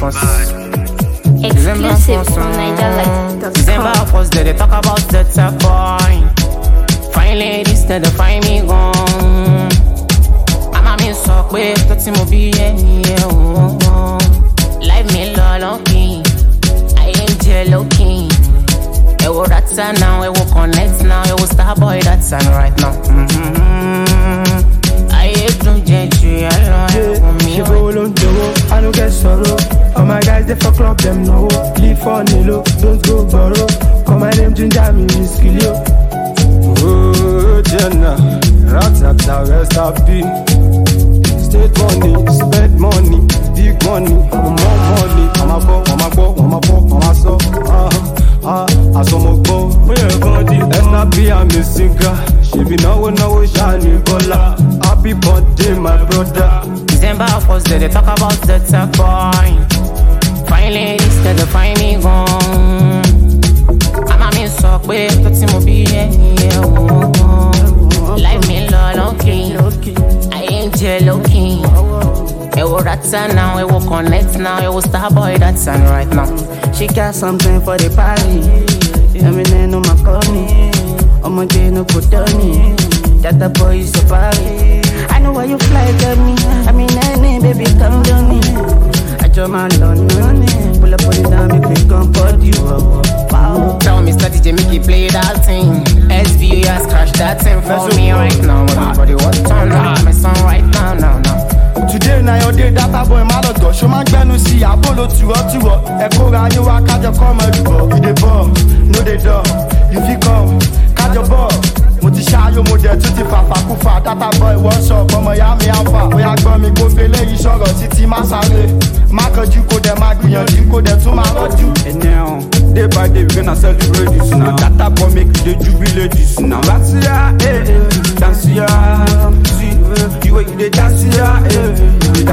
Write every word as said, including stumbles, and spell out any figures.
Exclusive from Niger Light dot com. December first, they talk about the tech boy. Fine ladies, they find me gone. I'm a miss up with the team of B N. Live me low key. I ain't jello king. I will that's now, I will connect now, I will star boy that's on right now. Mm-hmm. I hate to judge you, I love me. She roll on the I don't get sorrow. All my guys, they for club, them no. Leave for Nilo, don't go borrow. Call my name Ginger, me skill you. Oh, Jenna, ratata, rest up, be. State money, spend money, big money, more money. I'm a go, I'm a go, I'm a go, I'm a so. Ah, I saw my go. We're gonna do S N B, I'm a singer. She be now, now, shiny bola. Happy birthday, my brother. December first, they talk about the tech boy. Fine ladies, they find me gone. I'm a miss up with the team of B N. Live me low key. I ain't jello king. I will that's now, I will connect now, I will star boy that's on right now. She got something for the party. I mean, I know my corny. I'm a day no put on me. That the boy is so party. I know why you fly at me. I mean, I mean, baby, come down me. I draw my London. Pull up on it down, make me come for you. Wow. Tell Mister D J, make you play that thing. S V U has crashed that thing for me right now. Everybody wants to turn on my song right now, now, now. Today na your day, data boy malodo. Show my gbenu si Apollo tuwo tuwo. Eko ra yin wa kajo come elubo. We dey ball, no dey door. You fit come, kajo ball. Mo ti ṣayo mo dẹ̀ tún ti fàfà kúfà. Data boy what's up, ọmọ ya mi alpha. Bóyá gbọ́n mi kó fele yìí sọ̀rọ̀ títí má sáré. Má kanjú kó dẹ̀ má gbìyànjú kó dẹ̀ tún má rọ́jú. And now, day by day we gonna celebrate this now. Data boy make you dey jubilate this now. Dance ya, eh, eh, dance ya. See, the way you dey dance ya, eh.